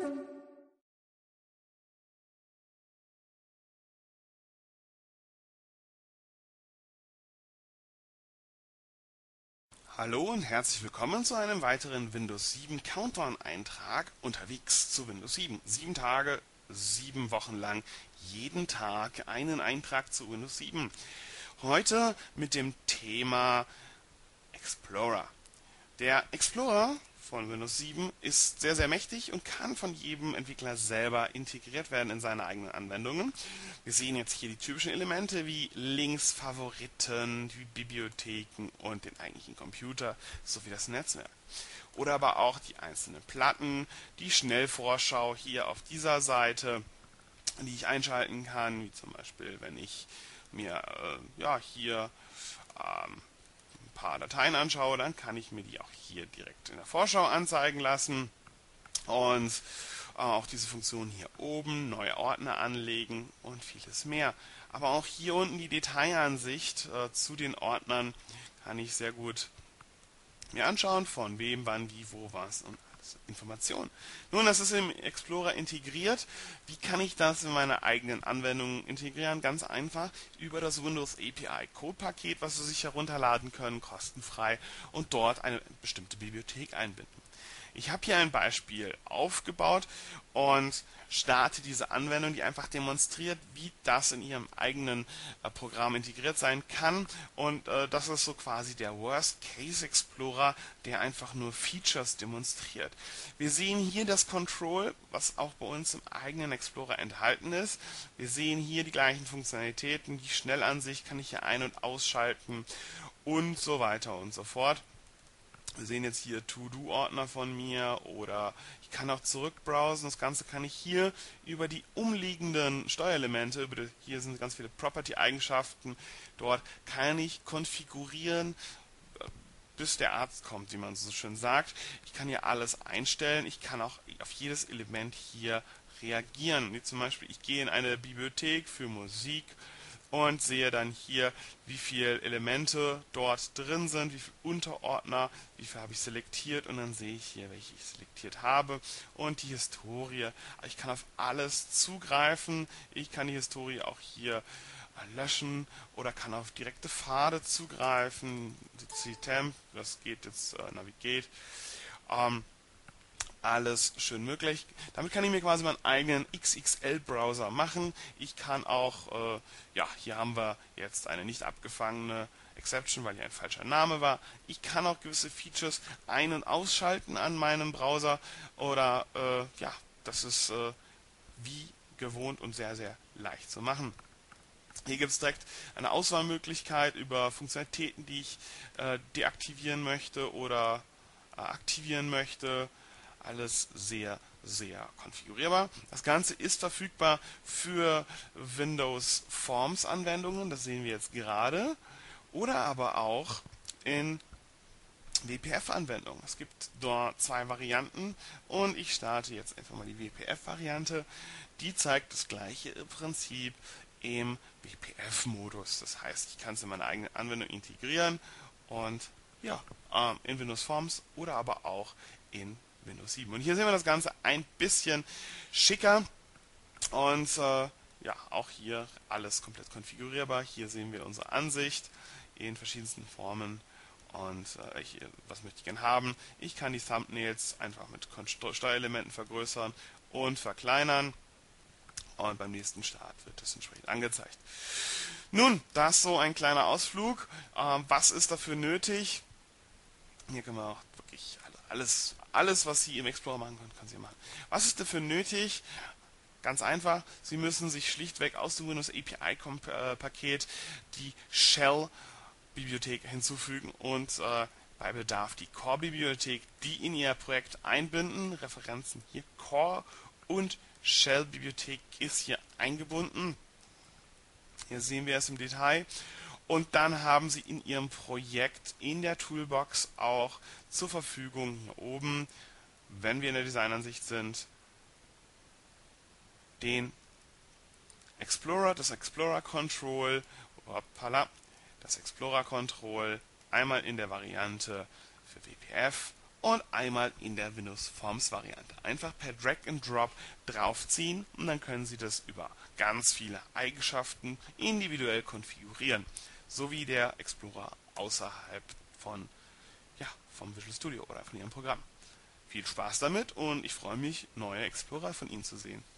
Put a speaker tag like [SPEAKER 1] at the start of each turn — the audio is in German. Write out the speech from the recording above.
[SPEAKER 1] Hallo und herzlich willkommen zu einem weiteren Windows 7 Countdown-Eintrag unterwegs zu Windows 7. 7 Tage, 7 Wochen lang, jeden Tag einen Eintrag zu Windows 7. Heute mit dem Thema Explorer. Der Explorer von Windows 7 ist sehr, sehr mächtig und kann von jedem Entwickler selber integriert werden in seine eigenen Anwendungen. Wir sehen jetzt hier die typischen Elemente wie Links, Favoriten, die Bibliotheken und den eigentlichen Computer sowie das Netzwerk. Oder aber auch die einzelnen Platten, die Schnellvorschau hier auf dieser Seite, die ich einschalten kann, wie zum Beispiel, wenn ich mir hier ein paar Dateien anschaue, dann kann ich mir die auch hier direkt in der Vorschau anzeigen lassen. Und auch diese Funktion hier oben, neue Ordner anlegen und vieles mehr. Aber auch hier unten die Detailansicht zu den Ordnern kann ich sehr gut mir anschauen, von wem, wann, wie, wo, was und Informationen. Nun, das ist im Explorer integriert. Wie kann ich das in meine eigenen Anwendungen integrieren? Ganz einfach über das Windows API Code-Paket, was Sie sich herunterladen können, kostenfrei, und dort eine bestimmte Bibliothek einbinden. Ich habe hier ein Beispiel aufgebaut und starte diese Anwendung, die einfach demonstriert, wie das in Ihrem eigenen Programm integriert sein kann. Und das ist so quasi der Worst-Case-Explorer, der einfach nur Features demonstriert. Wir sehen hier das Control, was auch bei uns im eigenen Explorer enthalten ist. Wir sehen hier die gleichen Funktionalitäten, die Schnellansicht kann ich hier ein- und ausschalten und so weiter und so fort. Wir sehen jetzt hier To-Do-Ordner von mir oder ich kann auch zurückbrowsen. Das Ganze kann ich hier über die umliegenden Steuerelemente, hier sind ganz viele Property-Eigenschaften, dort kann ich konfigurieren, bis der Arzt kommt, wie man so schön sagt. Ich kann hier alles einstellen. Ich kann auch auf jedes Element hier reagieren. Wie zum Beispiel, ich gehe in eine Bibliothek für Musik und sehe dann hier, wie viele Elemente dort drin sind, wie viele Unterordner, wie viel habe ich selektiert, und dann sehe ich hier, welche ich selektiert habe und die Historie. Ich kann auf alles zugreifen. Ich kann die Historie auch hier löschen oder kann auf direkte Pfade zugreifen. Temp, das geht jetzt Navigate. Ähm, Alles schön möglich. Damit kann ich mir quasi meinen eigenen XXL-Browser machen. Ich kann auch, hier haben wir jetzt eine nicht abgefangene Exception, weil hier ein falscher Name war. Ich kann auch gewisse Features ein- und ausschalten an meinem Browser oder, das ist wie gewohnt und sehr, sehr leicht zu machen. Hier gibt es direkt eine Auswahlmöglichkeit über Funktionalitäten, die ich deaktivieren möchte oder aktivieren möchte. Alles sehr, sehr konfigurierbar. Das Ganze ist verfügbar für Windows Forms Anwendungen, das sehen wir jetzt gerade, oder aber auch in WPF-Anwendungen. Es gibt dort zwei Varianten und ich starte jetzt einfach mal die WPF-Variante. Die zeigt das gleiche Prinzip im WPF-Modus. Das heißt, ich kann es in meine eigene Anwendung integrieren und in Windows Forms oder aber auch in Windows 7. Und hier sehen wir das Ganze ein bisschen schicker und auch hier alles komplett konfigurierbar. Hier sehen wir unsere Ansicht in verschiedensten Formen. Und was möchte ich gerne haben? Ich kann die Thumbnails einfach mit Steuerelementen vergrößern und verkleinern. Und beim nächsten Start wird das entsprechend angezeigt. Nun, das ist so ein kleiner Ausflug. Was ist dafür nötig? Hier können wir auch wirklich alles, was Sie im Explorer machen können, können Sie machen. Was ist dafür nötig? Ganz einfach, Sie müssen sich schlichtweg aus dem Windows API-Paket die Shell-Bibliothek hinzufügen und bei Bedarf die Core-Bibliothek, die in Ihr Projekt einbinden. Referenzen hier Core und Shell-Bibliothek ist hier eingebunden. Hier sehen wir es im Detail. Und dann haben Sie in Ihrem Projekt in der Toolbox auch zur Verfügung hier oben, wenn wir in der Designansicht sind, den Explorer, das Explorer Control, einmal in der Variante für WPF und einmal in der Windows Forms Variante. Einfach per Drag and Drop draufziehen und dann können Sie das über ganz viele Eigenschaften individuell konfigurieren, sowie der Explorer außerhalb von, ja, vom Visual Studio oder von Ihrem Programm. Viel Spaß damit und ich freue mich, neue Explorer von Ihnen zu sehen.